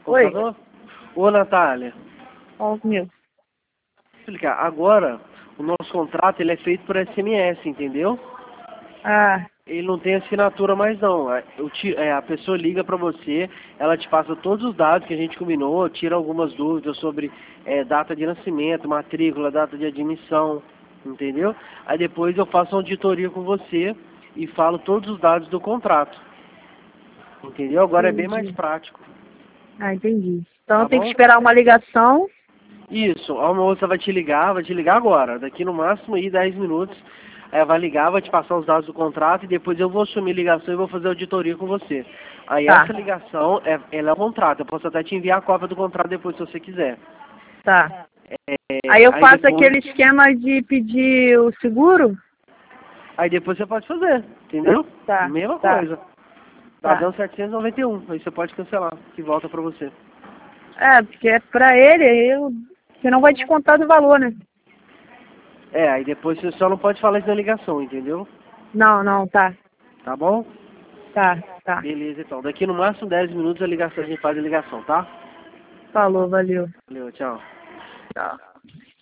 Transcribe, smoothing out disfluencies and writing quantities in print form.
Oi. Computador? Ô, Natália, Ó, meu. vou explicar. Agora, o nosso contrato ele é feito por SMS, entendeu? Ah, Ele não tem assinatura mais não. A pessoa liga pra você, ela te passa todos os dados que a gente combinou, tira algumas dúvidas sobre data de nascimento, matrícula, data de admissão, entendeu? Aí depois eu faço uma auditoria com você e falo todos os dados do contrato. Entendeu? Agora é bem mais entendi. prático. Ah, entendi. Então Tá eu tenho que bom? esperar uma ligação. Isso, a moça vai te ligar agora, daqui no máximo aí 10 minutos. Vai ligar, vai te passar os dados do contrato e depois eu vou assumir a ligação e vou fazer a auditoria com você. Aí Tá, essa ligação, ela é o contrato, eu posso até te enviar a cópia do contrato depois se você quiser. tá. Aí eu Aí faço depois, aquele esquema de pedir o seguro? aí depois você pode fazer, entendeu? Tá, Mesma tá, coisa. Tá tá. dando 791, aí você pode cancelar, que volta pra você. É, porque é pra ele, você não vai descontar do valor, né? Aí depois você só não pode falar isso na ligação, entendeu? Não, não, tá, Tá bom? tá, tá. Beleza, então. Daqui no máximo 10 minutos a gente faz a ligação, tá? Falou, valeu. Valeu, tchau. Tchau.